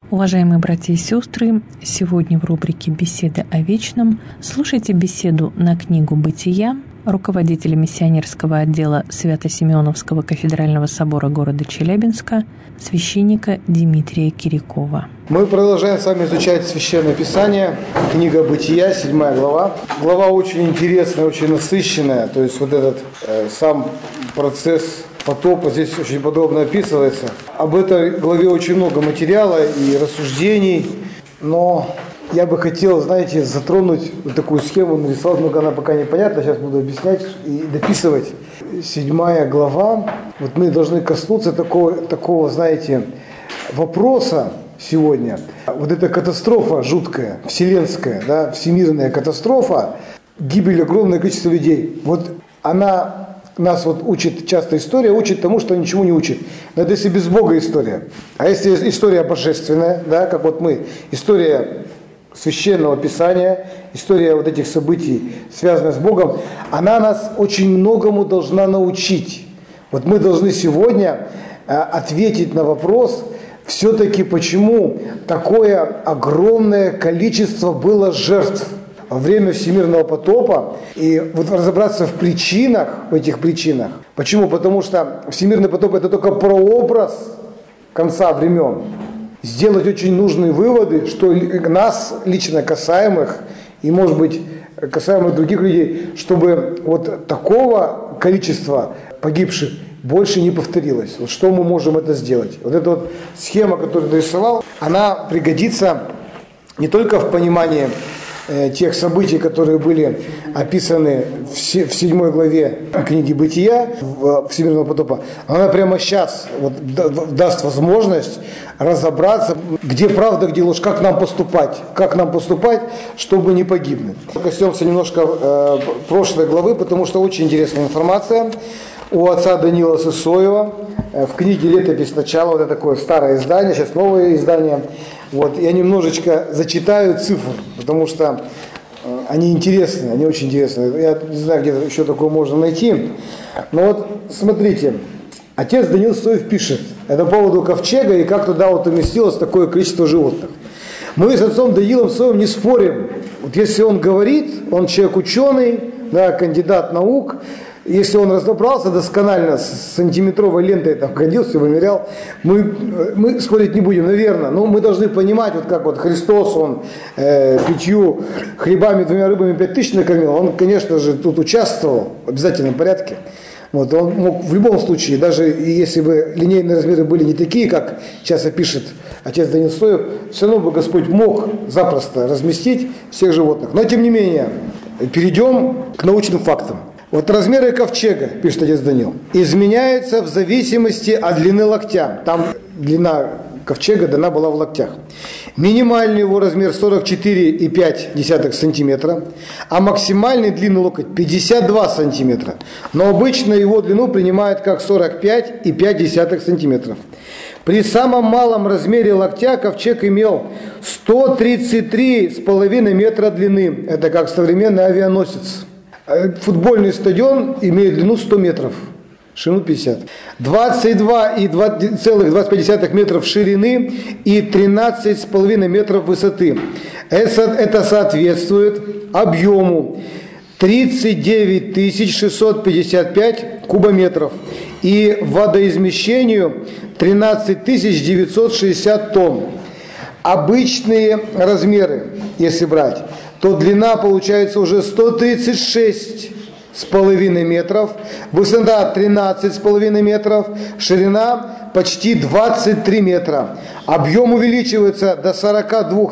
Уважаемые братья и сестры, сегодня в рубрике «Беседы о вечном» слушайте беседу на книгу «Бытия» руководителя миссионерского отдела Свято-Симеоновского кафедрального собора города Челябинска, священника Дмитрия Кирякова. Мы продолжаем с вами изучать Священное Писание, книга «Бытия», 7 глава. Глава очень интересная, очень насыщенная, то есть вот этот сам процесс потопа здесь очень подробно описывается. Об этой главе очень много материала и рассуждений, но я бы хотел, знаете, затронуть вот такую схему, нарисовать, но она пока непонятна, сейчас буду объяснять и дописывать. 7 глава, вот мы должны коснуться такого, знаете, вопроса сегодня. Вот эта катастрофа жуткая, вселенская, да, всемирная катастрофа, гибель огромного количества людей. Вот она нас вот учит, часто история учит тому, что ничего не учит. Но это если без Бога история. А если история божественная, да, как вот мы, история Священного Писания, история вот этих событий, связанная с Богом, она нас очень многому должна научить. Вот мы должны сегодня ответить на вопрос, все-таки почему такое огромное количество было жертв во время всемирного потопа, и вот разобраться в причинах, в этих причинах. Почему? Потому что всемирный потоп – это только прообраз конца времен. Сделать очень нужные выводы, что нас лично касаемых, и, может быть, касаемых других людей, чтобы вот такого количества погибших больше не повторилось. Вот что мы можем это сделать? Вот эта вот схема, которую я нарисовал, она пригодится не только в понимании тех событий, которые были описаны в 7 главе книги «Бытия» Всемирного потопа, она прямо сейчас вот даст возможность разобраться, где правда, где ложь, как нам поступать, чтобы не погибнуть. Коснемся немножко прошлой главы, потому что очень интересная информация у отца Даниила Сысоева в книге «Летопись начала», вот это такое старое издание, сейчас новое издание. Вот, я немножечко зачитаю цифр, потому что они интересные, они очень интересные. Я не знаю, где еще такое можно найти. Но вот смотрите, отец Даниил Сысоев пишет это по поводу ковчега и как туда вот уместилось такое количество животных. Мы с отцом Даниилом Сысоевым не спорим. Вот если он говорит, он человек ученый, да, кандидат наук. Если он разобрался досконально с сантиметровой лентой, там ходил, все вымерял, мы спорить не будем, наверное. Но мы должны понимать, вот как вот Христос, он 5 хлебами, 2 рыбами 5000 накормил, он, конечно же, тут участвовал в обязательном порядке. Вот, он мог в любом случае, даже если бы линейные размеры были не такие, как часто пишет отец Даниил Сысоев, все равно бы Господь мог запросто разместить всех животных. Но тем не менее, перейдем к научным фактам. Вот размеры ковчега, пишет отец Даниил, изменяются в зависимости от длины локтя. Там длина ковчега дана была в локтях. Минимальный его размер 44,5 сантиметра, а максимальный длинный локоть 52 сантиметра. Но обычно его длину принимают как 45,5 сантиметров. При самом малом размере локтя ковчег имел 133,5 метра длины. Это как современный авианосец. Футбольный стадион имеет длину 100 метров, ширину 50. 22,25 метров ширины и 13,5 метров высоты. Это соответствует объему 39 655 кубометров и водоизмещению 13 960 тонн. Обычные размеры, если брать, то длина получается уже 136,5 метров, высота 13,5 метров, ширина почти 23 метра. Объем увеличивается до 42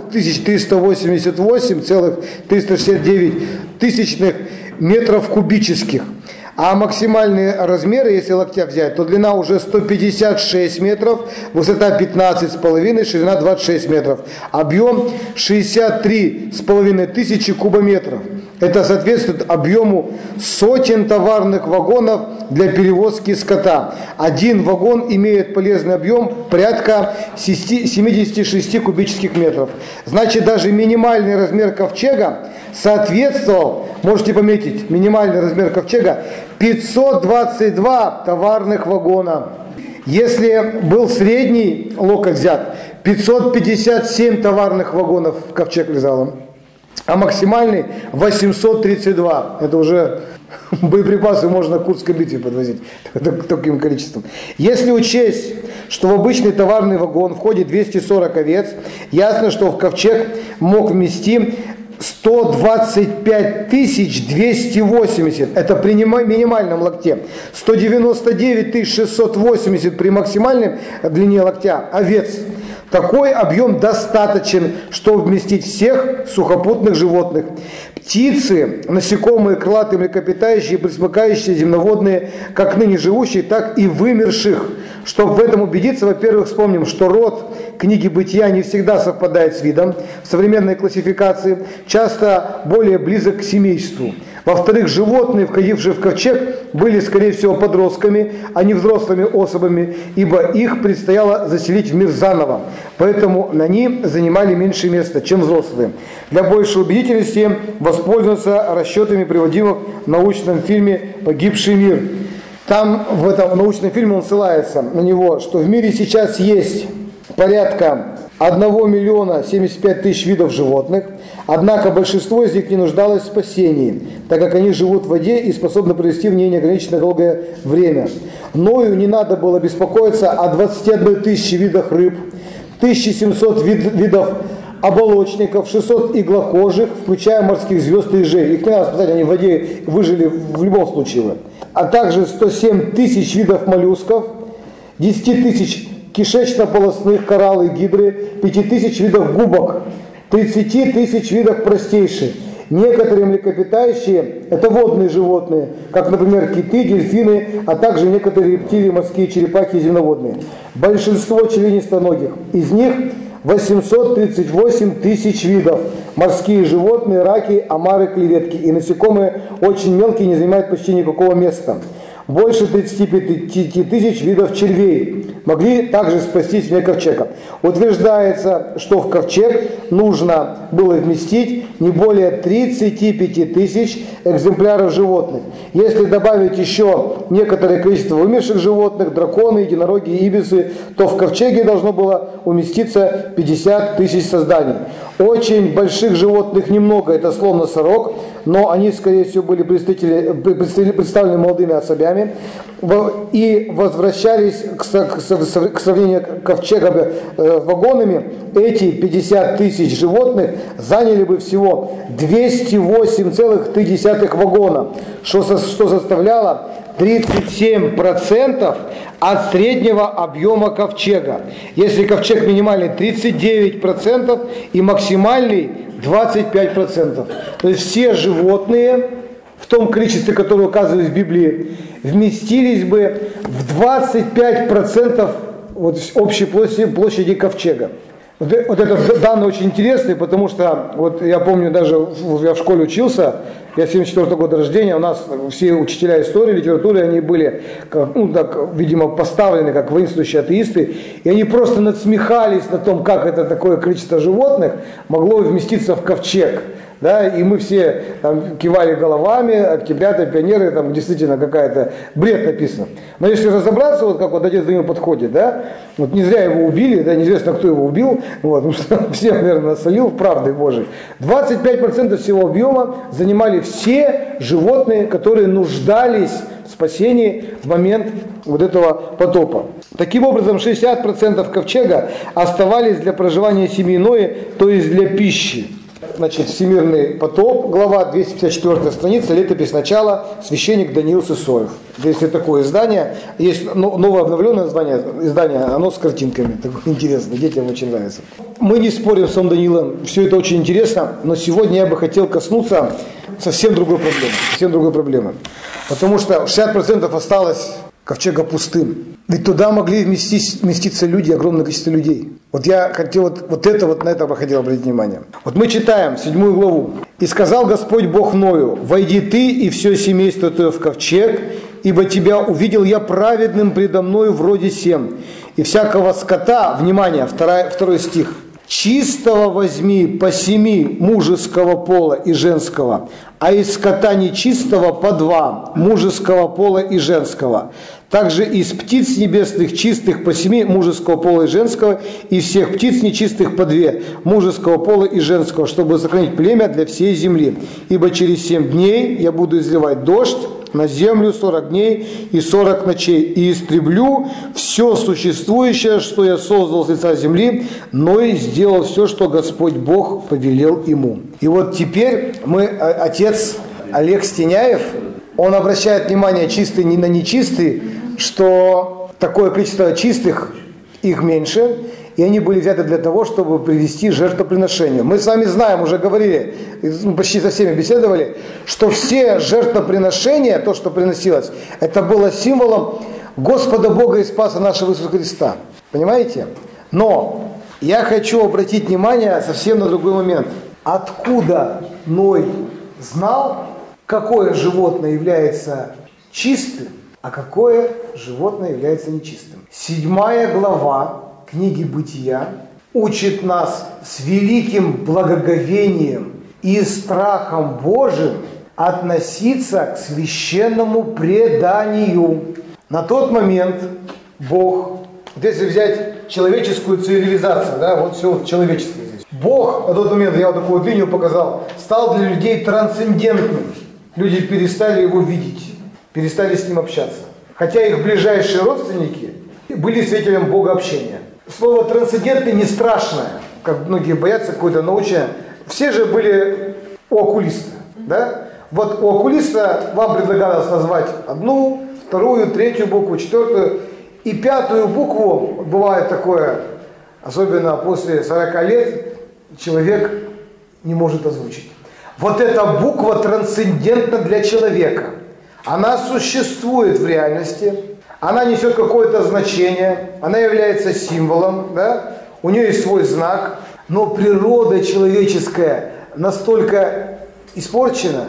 388,369 метров кубических. А максимальные размеры, если локтя взять, то длина уже 156 метров, высота 15,5, ширина 26 метров. Объем 63,5 тысячи кубометров. Это соответствует объему сотен товарных вагонов для перевозки скота. Один вагон имеет полезный объем порядка 76 кубических метров. Значит, даже минимальный размер ковчега соответствовал, можете пометить, минимальный размер ковчега 522 товарных вагона. Если был средний локоть взят, 557 товарных вагонов в ковчег влезало, а максимальный 832. Это уже боеприпасы можно к Курской битве подвозить таким количеством. Если учесть, что в обычный товарный вагон входит 240 овец, ясно, что в ковчег мог вмести 125 280, это при минимальном локте, 199 680 при максимальной длине локтя овец. Такой объем достаточен, чтобы вместить всех сухопутных животных. Птицы, насекомые, крылатые, млекопитающие, пресмыкающие, земноводные, как ныне живущие, так и вымерших. Чтобы в этом убедиться, во-первых, вспомним, что род книги Бытия не всегда совпадает с видом. В современной классификации часто более близок к семейству. Во-вторых, животные, входившие в ковчег, были, скорее всего, подростками, а не взрослыми особами, ибо их предстояло заселить в мир заново. Поэтому они занимали меньше места, чем взрослые. Для большей убедительности воспользоваться расчетами, приводимых в научном фильме «Погибший мир». Там, в этом научном фильме, он ссылается на него, что в мире сейчас есть порядка 1 миллиона 75 тысяч видов животных, однако большинство из них не нуждалось в спасении, так как они живут в воде и способны провести в ней неограниченно долгое время. Ною не надо было беспокоиться о 21 тысячи видах рыб, 1700 видов оболочников, 600 иглокожих, включая морских звезд и ежей. Их не надо спасать, они в воде выжили в любом случае. А также 107 тысяч видов моллюсков, 10 тысяч кишечно-полостных коралл и гидры, 5 тысяч видов губок, 30 тысяч видов простейших. Некоторые млекопитающие – это водные животные, как, например, киты, дельфины, а также некоторые рептилии, морские черепахи и земноводные. Большинство членистоногих, из них 838 тысяч видов. Морские животные, раки, омары, креветки и насекомые очень мелкие, не занимают почти никакого места. Больше 35 тысяч видов червей могли также спастись вне ковчега. Утверждается, что в ковчег нужно было вместить не более 35 тысяч экземпляров животных. Если добавить еще некоторое количество вымерших животных, драконы, единороги, ибисы, то в ковчеге должно было уместиться 50 тысяч созданий. Очень больших животных немного, это слон, носорог, но они, скорее всего, были представлены молодыми особями и возвращались к сравнению ковчега вагонами. Эти 50 тысяч животных заняли бы всего 208,3 вагона, что составляло 37% от среднего объема ковчега. Если ковчег минимальный 39% и максимальный 25%. То есть все животные в том количестве, которое указывалось в Библии, вместились бы в 25% общей площади ковчега. Вот этот данный очень интересный, потому что вот я помню, даже я в школе учился, я 74 года рождения, у нас все учителя истории, литературы, они были, видимо, поставлены как воинствующие атеисты, и они просто надсмехались на том, как это такое количество животных могло вместиться в ковчег. Да, и мы все там кивали головами, октябрята, пионеры, там действительно какая-то бред написано. Но если разобраться, вот как вот отец Даниил подходит, да, вот не зря его убили, да, неизвестно, кто его убил, вот, потому что всех, наверное, насолил правдой Божией. 25% всего объема занимали все животные, которые нуждались в спасении в момент вот этого потопа. Таким образом, 60% ковчега оставались для проживания семьи Ноя, то есть для пищи. Значит, Всемирный потоп, глава 254 страница, летопись начала, священник Даниил Сысоев. Если такое издание, есть новое обновленное издание, оно с картинками, такое интересное, детям очень нравится. Мы не спорим с отцом Даниилом, все это очень интересно, но сегодня я бы хотел коснуться совсем другой проблемы. Потому что 60% осталось ковчега пустым. Ведь туда могли вместиться люди, огромное количество людей. Вот я хотел на это бы хотел обратить внимание. Вот мы читаем 7 главу. «И сказал Господь Бог Ною, войди ты и все семейство твое в ковчег, ибо тебя увидел я праведным предо мною вроде сем, и всякого скота», внимание, 2 стих, чистого возьми по 7 мужеского пола и женского, а из скота нечистого по 2 мужеского пола и женского. Также из птиц небесных чистых по 7 мужеского пола и женского, и всех птиц нечистых по 2 мужеского пола и женского, чтобы сохранить племя для всей земли. Ибо через 7 дней я буду изливать дождь на землю 40 дней и 40 ночей, и истреблю все существующее, что я создал с лица земли, но и сделал все, что Господь Бог повелел ему». И вот теперь отец Олег Стеняев, он обращает внимание чистый на нечистый, что такое количество чистых, их меньше, и они были взяты для того, чтобы привести жертвоприношение. Мы с вами знаем, уже говорили, почти со всеми беседовали, что все жертвоприношения, то, что приносилось, это было символом Господа Бога и Спаса нашего Иисуса Христа. Понимаете? Но я хочу обратить внимание совсем на другой момент. Откуда Ной знал, какое животное является чистым, а какое животное является нечистым? 7 глава книги Бытия учит нас с великим благоговением и страхом Божьим относиться к священному преданию. На тот момент Бог, вот если взять человеческую цивилизацию, да, вот все человечество здесь. Бог на тот момент, я вот такую вот линию показал, стал для людей трансцендентным. Люди перестали его видеть, перестали с ним общаться. Хотя их ближайшие родственники были свидетелем богообщения. Слово «трансцендентный» не страшное, как многие боятся какое-то научное. Все же были у окулиста, да? Вот у окулиста вам предлагалось назвать 1, 2, 3 букву, 4 и 5 букву. Бывает такое, особенно после 40 лет, человек не может озвучить. Вот эта буква трансцендентна для человека. Она существует в реальности, она несет какое-то значение, она является символом, да? У нее есть свой знак, но природа человеческая настолько испорчена,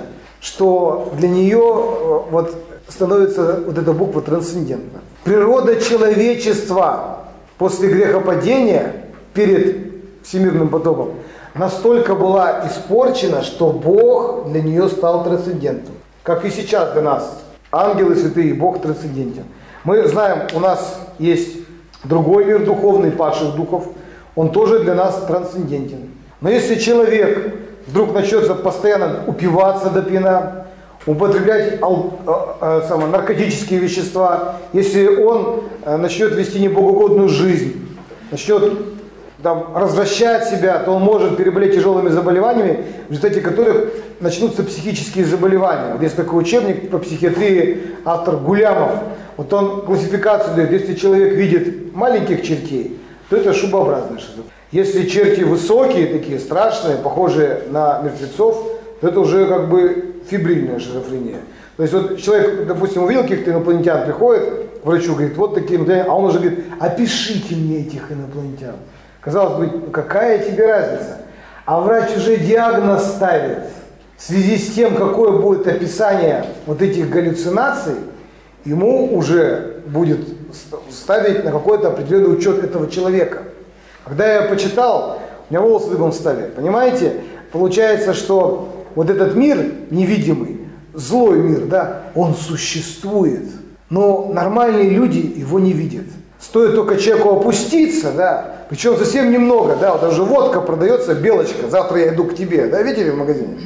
что для нее вот становится вот эта буква трансцендентна. Природа человечества после грехопадения, перед всемирным потопом, настолько была испорчена, что Бог для нее стал трансцендентом. Как и сейчас для нас. Ангелы святые, Бог трансцендентен. Мы знаем, у нас есть другой мир духовный, падших духов. Он тоже для нас трансцендентен. Но если человек вдруг начнет постоянно упиваться до пьяна, употреблять наркотические вещества, если он начнет вести небогоугодную жизнь, начнет развращать себя, то он может переболеть тяжелыми заболеваниями, в результате которых начнутся психические заболевания. Вот есть такой учебник по психиатрии, автор Гулямов. Вот он классификацию дает, если человек видит маленьких чертей, то это шубообразная шизофрения. Если черти высокие, такие страшные, похожие на мертвецов, то это уже как бы фибрильная шизофрения. То есть вот человек, допустим, увидел каких-то инопланетян, приходит к врачу, говорит, вот такие инопланетяне, а он уже говорит, опишите мне этих инопланетян. Казалось бы, какая тебе разница? А врач уже диагноз ставит в связи с тем, какое будет описание вот этих галлюцинаций, ему уже будет ставить на какой-то определенный учет этого человека. Когда я почитал, у меня волосы дыбом встали. Понимаете? Получается, что вот этот мир невидимый, злой мир, да, он существует. Но нормальные люди его не видят. Стоит только человеку опуститься, да, причем совсем немного, да, вот даже водка продается, белочка, завтра я иду к тебе, да, видели в магазине?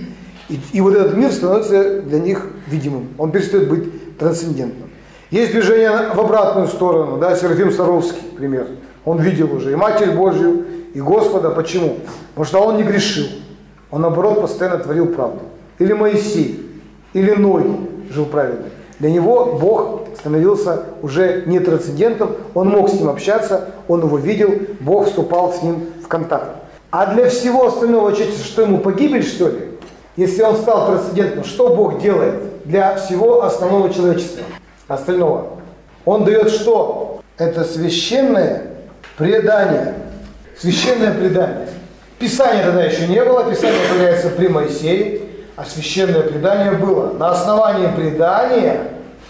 И вот этот мир становится для них видимым, он перестает быть трансцендентным. Есть движение в обратную сторону, да, Серафим Саровский, пример. Он видел уже и Матерь Божью, и Господа. Почему? Потому что он не грешил. Он, наоборот, постоянно творил правду. Или Моисей, или Ной жил праведно. Для него Бог становился уже не трансцендентом, он мог с ним общаться, он его видел, Бог вступал с ним в контакт. А для всего остального, что ему погибель, что ли? Если он стал трансцендентом, что Бог делает для всего основного человечества? Остального. Он дает что? Это священное предание. Священное предание. Писания тогда еще не было, Писание появляется при Моисее, а священное предание было. На основании предания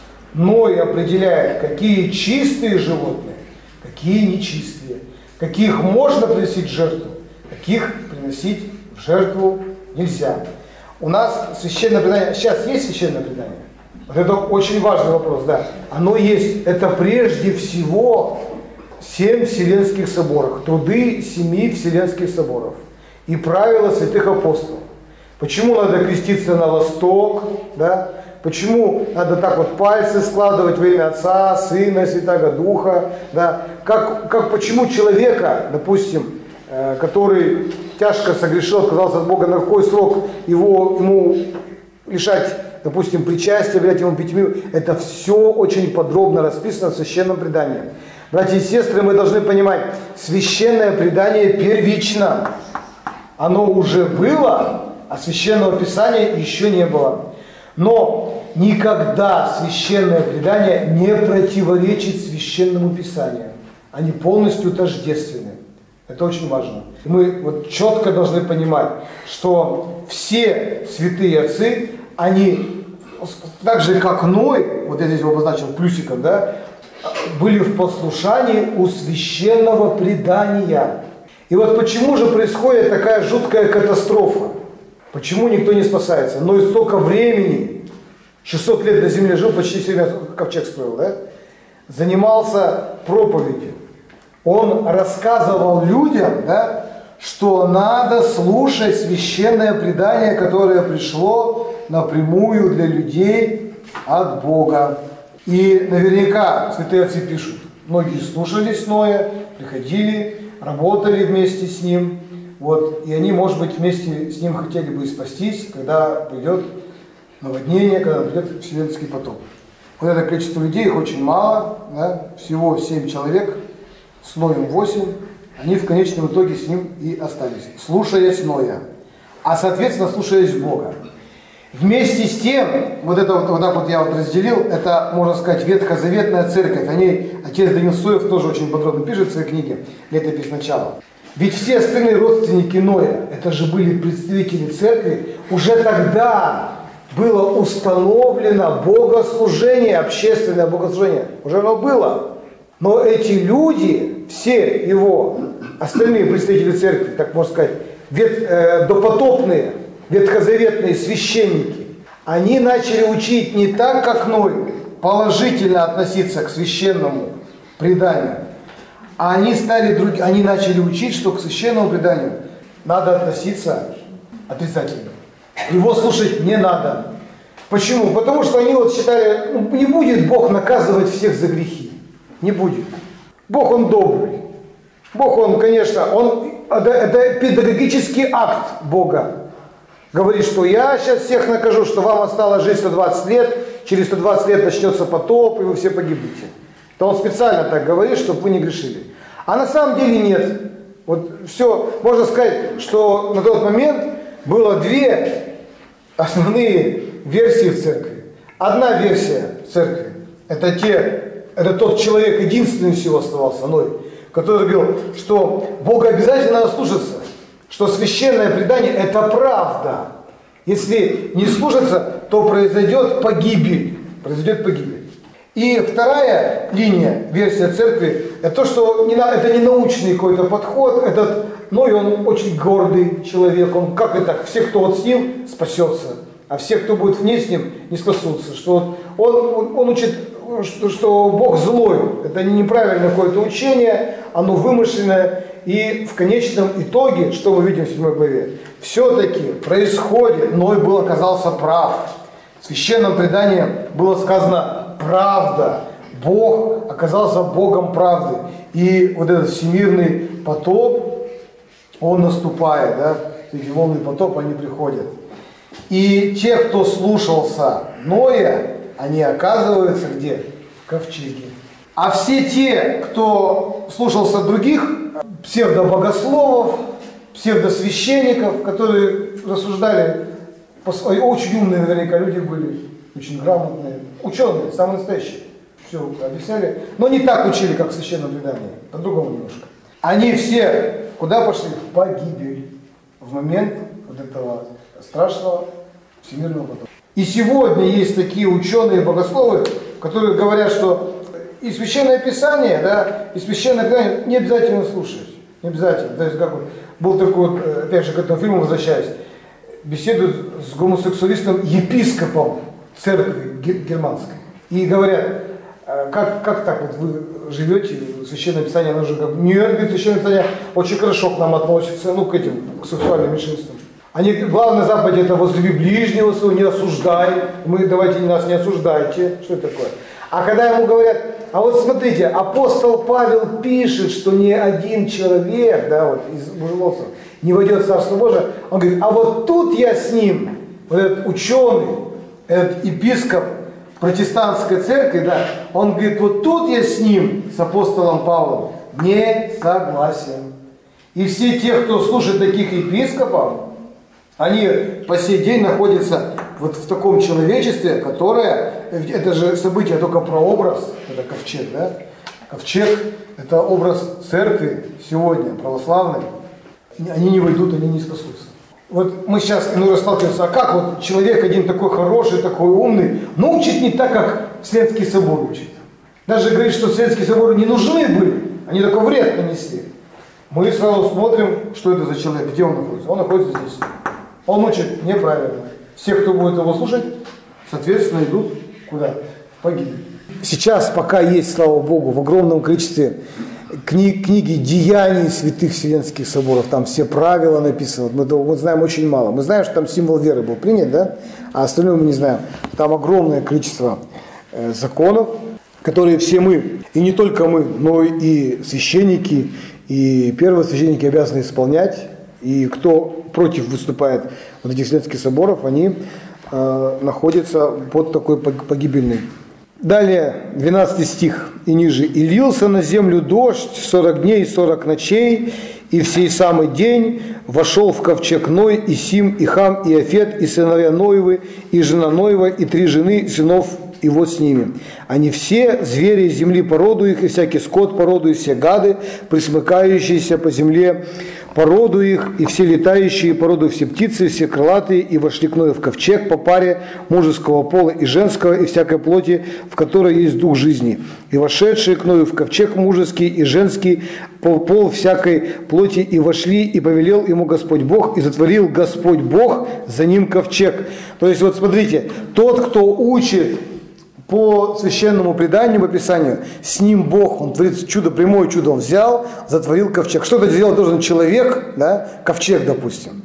Ной определяет, какие чистые животные, какие нечистые, каких можно приносить в жертву, Таких приносить в жертву нельзя. У нас священное предание, сейчас есть священное предание? Вот это очень важный вопрос, да. Оно есть, это прежде всего 7 Вселенских соборов, труды 7 Вселенских соборов и правила святых апостолов. Почему надо креститься на восток, да? Почему надо так вот пальцы складывать во имя Отца, Сына, Святаго Духа, да? Почему человека, допустим, который тяжко согрешил, отказался от Бога, на какой срок ему лишать, допустим, причастия, являть ему пятимил, это все очень подробно расписано в священном предании. Братья и сестры, мы должны понимать, священное предание первично. Оно уже было, а священного писания еще не было. Но никогда священное предание не противоречит священному писанию. Они полностью тождественны. Это очень важно. И мы вот четко должны понимать, что все святые отцы, они так же как Ной, вот я здесь его обозначил плюсиком, да, были в послушании у священного предания. И вот почему же происходит такая жуткая катастрофа? Почему никто не спасается? Но и столько времени, 600 лет на земле жил, почти все время ковчег строил, да? Занимался проповедью. Он рассказывал людям, да, что надо слушать священное предание, которое пришло напрямую для людей от Бога. И наверняка святые отцы пишут, многие слушались Ноя, приходили, работали вместе с ним, вот, и они, может быть, вместе с ним хотели бы и спастись, когда придет наводнение, когда придет вселенский потоп. Вот это количество людей, их очень мало, да, всего 7 человек, с Ноем 8, они в конечном итоге с ним и остались, слушаясь Ноя, а соответственно слушаясь Бога. Вместе с тем, вот это вот так вот я вот разделил, это, можно сказать, ветхозаветная церковь. О ней отец Даниил Суев тоже очень подробно пишет в своей книге «Летопись начала». Ведь все остальные родственники Ноя, это же были представители церкви, уже тогда было установлено богослужение, общественное богослужение. Уже оно было. Но эти люди, все его остальные представители церкви, так можно сказать, допотопные, ветхозаветные священники, они начали учить не так, как Ной, положительно относиться к священному преданию, а они начали учить, что к священному преданию надо относиться отрицательно. Его слушать не надо. Почему? Потому что они вот считали, не будет Бог наказывать всех за грехи. Не будет. Бог, Он добрый. Бог, Он, конечно, это педагогический акт Бога. Говорит, что я сейчас всех накажу, что вам осталось жить 120 лет, через 120 лет начнется потоп, и вы все погибнете. То он специально так говорит, чтобы вы не грешили. А на самом деле нет. Вот все, можно сказать, что на тот момент было 2 основные версии в церкви. Одна версия церкви, это тот человек, единственный всего оставался, Ной, который говорил, что Бога обязательно надо слушаться, что священное предание – это правда. Если не слушаться, то произойдет погибель. И вторая линия, версия церкви, это то, что это не научный какой-то подход, этот Ной, он очень гордый человек, он как это, все, кто вот с ним, спасется, а все, кто будет вне с ним, не спасутся. Что он учит, что Бог злой, это неправильное какое-то учение, оно вымышленное. И в конечном итоге, что мы видим в 7 главе, все-таки происходит, Ной оказался прав. В священном предании было сказано правда. Бог оказался Богом правды. И вот этот всемирный потоп, он наступает, да? Эти волны потопа, они приходят. И те, кто слушался Ноя, они оказываются где? В ковчеге. А все те, кто слушался других псевдобогословов, псевдосвященников, которые рассуждали, очень умные наверняка люди были, очень грамотные, ученые, самые настоящие, все объясняли, но не так учили, как в священном предании, по-другому немножко. Они все куда пошли? В погибель, в момент вот этого страшного всемирного потопа. И сегодня есть такие ученые богословы, которые говорят, что и священное писание, да, и священное предание не обязательно слушать. Не обязательно. То есть, как бы, был такой, вот, опять же, к этому фильму возвращаюсь, беседуют с гомосексуалистом, епископом церкви германской. И говорят, как так вот вы живете, Священное Писание, оно же как бы, нет, говорит, Священное Писание очень хорошо к нам относится, к этим сексуальным меньшинствам. Они, главная заповедь это возлюби ближнего своего, не осуждай, давайте нас не осуждайте, что это такое? А когда ему говорят, а вот смотрите, апостол Павел пишет, что ни один человек, из мужеловцев не войдет в Царство Божие, он говорит, а вот тут я с ним, вот этот ученый, этот епископ протестантской церкви, он говорит, вот тут я с ним, с апостолом Павлом, не согласен. И все те, кто слушает таких епископов, они по сей день находятся вот в таком человечестве, которое, это же событие только прообраз, это ковчег, Ковчег – это образ церкви сегодня, православной. Они не войдут, они не спасутся. Вот мы сейчас иногда сталкиваемся, а как вот человек один такой хороший, такой умный, но учит не так, как Вселенский собор учит. Даже говорит, что Вселенские соборы не нужны были, они такой вред нанесли. Мы сразу смотрим, что это за человек, где он находится. Он находится здесь. Он учит неправильно. Все, кто будет его слушать, соответственно, идут куда? В погибель. Сейчас, пока есть, слава Богу, в огромном количестве книги деяний святых Вселенских соборов, там все правила написаны, мы знаем очень мало. Мы знаем, что там символ веры был принят, а остальное мы не знаем. Там огромное количество законов, которые все мы, и не только мы, но и священники, и первосвященники обязаны исполнять. И кто против выступает вот этих Вселенских соборов, они находятся под такой погибельной. Далее, 12 стих и ниже. «И лился на землю дождь 40 дней и 40 ночей, и в сей самый день вошел в ковчег Ной, и Сим, и Хам, и Афет, и сыновья Ноевы, и жена Ноева, и 3 жены сынов его с ними. Они все звери земли по роду их, и всякий скот по роду, и все гады, присмыкающиеся по земле по роду их, и все летающие по роду все птицы, и все крылатые, и вошли к Ною в ковчег по паре мужеского пола и женского, и всякой плоти, в которой есть дух жизни. И вошедшие к Ною в ковчег мужеский и женский, пол всякой плоти, и вошли, и повелел ему Господь Бог, и затворил Господь Бог за ним ковчег». То есть вот смотрите, тот, кто учит по священному преданию, по Писанию, с ним Бог, он творит чудо, прямое чудо, он взял, затворил ковчег. Что-то делать должен человек, ковчег, допустим,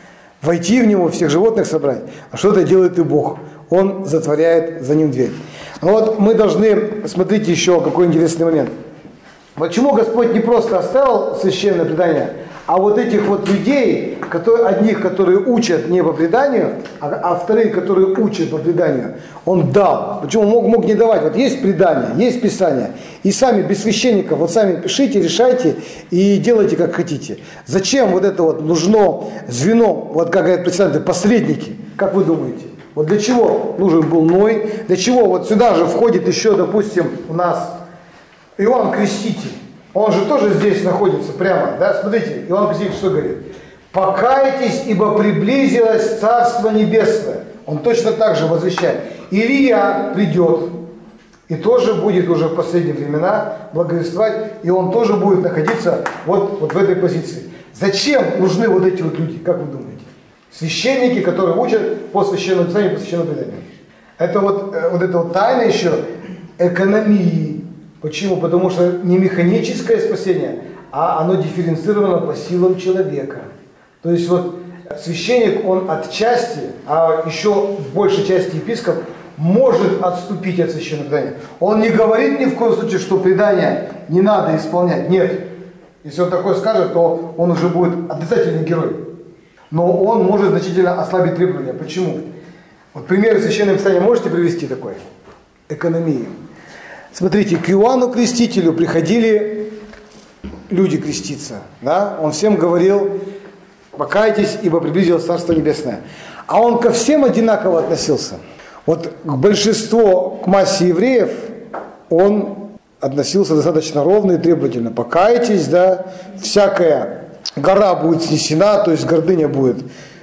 войти в него, всех животных собрать, а что-то делает и Бог, он затворяет за ним дверь. Но вот мы должны, смотрите еще какой интересный момент. Почему Господь не просто оставил священное предание, а вот этих вот людей, одних, которые учат не по преданию, а вторых, которые учат по преданию, Он дал. Почему мог не давать? Вот есть предание, есть Писание, и сами без священников, вот сами пишите, решайте и делайте как хотите. Зачем вот это вот нужно звено, вот как говорят представители, посредники, как вы думаете? Вот для чего нужен был Ной? Для чего вот сюда же входит еще, допустим, у нас Иоанн Креститель. Он же тоже здесь находится прямо, Смотрите, Иоанн Креститель что говорит? «Покайтесь, ибо приблизилось Царство Небесное». Он точно так же возвещает. Илия придет и тоже будет уже в последние времена благовествовать, и он тоже будет находиться вот в этой позиции. Зачем нужны вот эти вот люди, как вы думаете? Священники, которые учат по священному писанию, по священному преданию. Это вот эта вот тайна еще экономии. Почему? Потому что не механическое спасение, а оно дифференцировано по силам человека. То есть вот священник, он отчасти, а еще в большей части епископ, может отступить от священного предания. Он не говорит ни в коем случае, что предание не надо исполнять. Нет. Если он такое скажет, то он уже будет отрицательный герой. Но он может значительно ослабить требования. Почему? Вот примеры священного писания можете привести такой? Экономии. Смотрите, к Иоанну Крестителю приходили люди креститься. Он всем говорил: покайтесь, ибо приблизилось Царство Небесное. А он ко всем одинаково относился. Вот к большинству, к массе евреев, он относился достаточно ровно и требовательно. Покайтесь, всякая гора будет снесена, то есть гордыня будет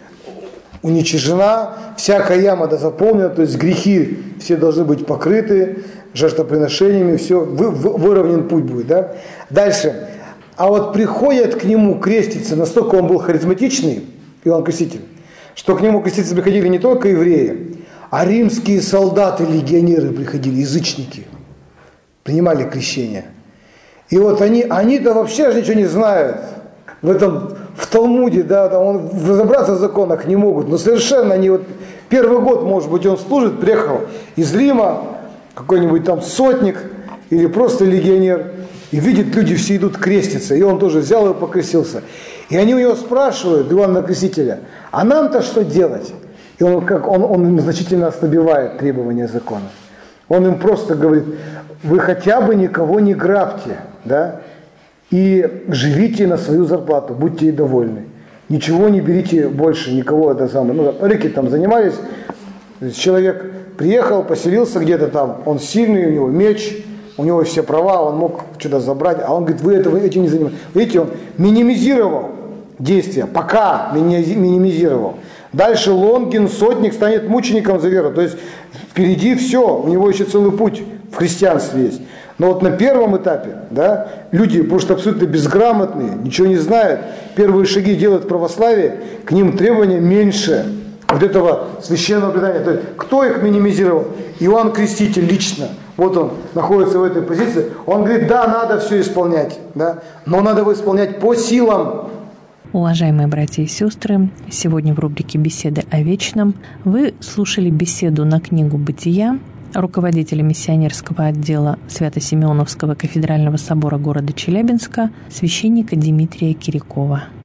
уничижена, всякая яма заполнена, то есть грехи все должны быть покрыты, жертвоприношениями, все, выровнен путь будет. Дальше. А вот приходят к нему креститься, настолько он был харизматичный, Иоанн Креститель, что к нему креститься приходили не только евреи, а римские солдаты, легионеры приходили, язычники, принимали крещение. И вот они-то вообще же ничего не знают в Талмуде, да, там разобраться в законах не могут, но совершенно они вот первый год, может быть, он служит, приехал из Рима, какой-нибудь там сотник или просто легионер, и видит, люди все идут креститься, и он тоже взял и покрестился. И они у него спрашивают, Иоанна Крестителя, а нам-то что делать? И он им значительно ослабевает требования закона. Он им просто говорит, вы хотя бы никого не грабьте, да, и живите на свою зарплату, будьте ей довольны. Ничего не берите больше, никого это самое. Реки там занимались, человек приехал, поселился где-то там, он сильный, у него меч, у него все права, он мог что-то забрать, а он говорит, вы этим не занимаетесь. Видите, он минимизировал действия, пока минимизировал. Дальше Лонгин, сотник, станет мучеником за веру. То есть впереди все, у него еще целый путь в христианстве есть. Но вот на первом этапе, да, люди просто абсолютно безграмотные, ничего не знают, первые шаги делают в православии, к ним требования меньше вот этого священного предания. То есть кто их минимизировал? Иоанн Креститель лично. Вот он находится в этой позиции. Он говорит, да, надо все исполнять, да, но надо его исполнять по силам. Уважаемые братья и сестры, сегодня в рубрике «Беседы о вечном» вы слушали беседу на книгу «Бытия» руководителя миссионерского отдела Свято-Симеоновского кафедрального собора города Челябинска, священника Дмитрия Кирякова.